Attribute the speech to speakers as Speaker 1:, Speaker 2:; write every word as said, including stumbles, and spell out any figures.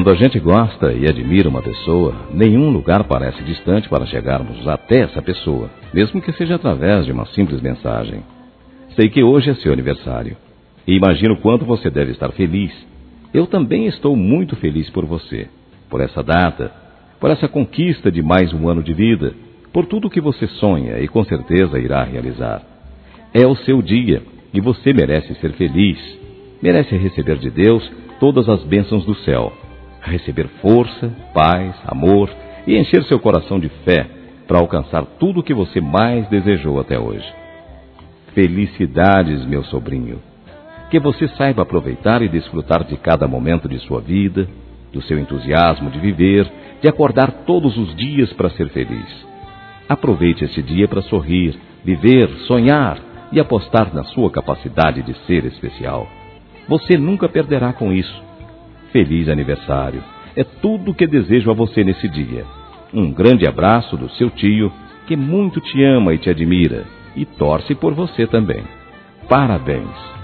Speaker 1: Quando a gente gosta e admira uma pessoa, nenhum lugar parece distante para chegarmos até essa pessoa, mesmo que seja através de uma simples mensagem. Sei que hoje é seu aniversário e imagino quanto você deve estar feliz. Eu também estou muito feliz por você, por essa data, por essa conquista de mais um ano de vida, por tudo que você sonha e com certeza irá realizar. É o seu dia e você merece ser feliz, merece receber de Deus todas as bênçãos do céu, receber força, paz, amor e encher seu coração de fé para alcançar tudo o que você mais desejou até hoje. Felicidades, meu sobrinho. Que você saiba aproveitar e desfrutar de cada momento de sua vida, do seu entusiasmo de viver, de acordar todos os dias para ser feliz. Aproveite este dia para sorrir, viver, sonhar e apostar na sua capacidade de ser especial. Você nunca perderá com isso. Feliz aniversário. É tudo o que desejo a você nesse dia. Um grande abraço do seu tio, que muito te ama e te admira, e torce por você também. Parabéns!